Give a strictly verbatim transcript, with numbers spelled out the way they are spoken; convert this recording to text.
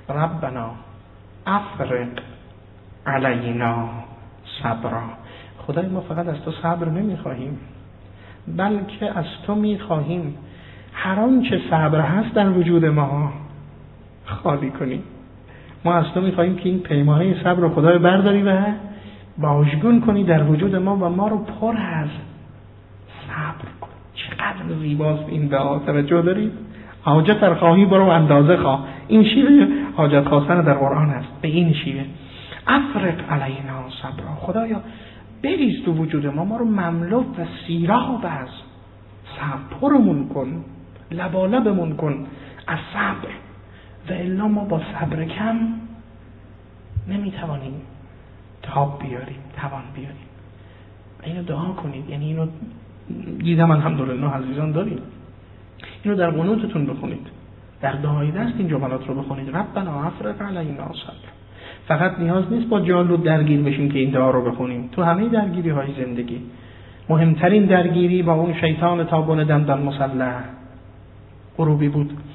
ربنا افرغ علینا صبرا. خدای ما فقط از تو صبر نمیخواهیم، بلکه از تو میخواهیم هر آنچه صبر هست در وجود ما خالی کنی. ما از تو میخواهیم که این پیمانه صبر رو خدای برداری و واژگون کنی در وجود ما و ما رو پر از صبر کن. چقدر زیباست این دعا، توجه دارید؟ حاجت خواهی برو اندازه خواه. این شیوه حاجت خواستن در قرآن است، به این شیوه. افرغ علینا صبرا، خدایا بریز تو وجود ما، ما رو مملو و سیراب از صبر، پرمون کن، لبالبمون کن از صبر. و الا ما با صبر کم نمیتوانیم تاب بیاریم، توان بیاریم. اینو دعا کنید، یعنی اینو دیدم الحمدلله عزیزان داریم، اینو در قنوتتون بخونید، در دعای دست این جملات رو بخونید. ربنا افرغ علینا صبر. فقط نیاز نیست با جالوت درگیر بشیم که این دعا رو بخونیم. تو همه درگیری های زندگی مهمترین درگیری با اون شیطان تابون دندان مسلح غروبی بود